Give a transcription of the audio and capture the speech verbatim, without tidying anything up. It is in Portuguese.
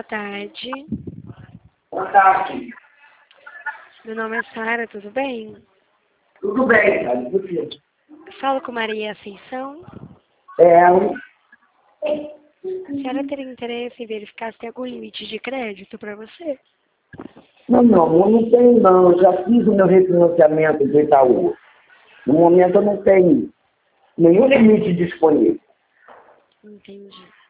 Boa tarde. Boa tarde. Meu nome é Sara, tudo bem? Tudo bem, cara. E você? Falo com Maria Ascensão. É, A senhora teria interesse em verificar se tem algum limite de crédito para você? não, não, eu não tenho não. Eu já fiz o meu refinanciamento do Itaú. No momento eu não tenho nenhum limite disponível. Entendi.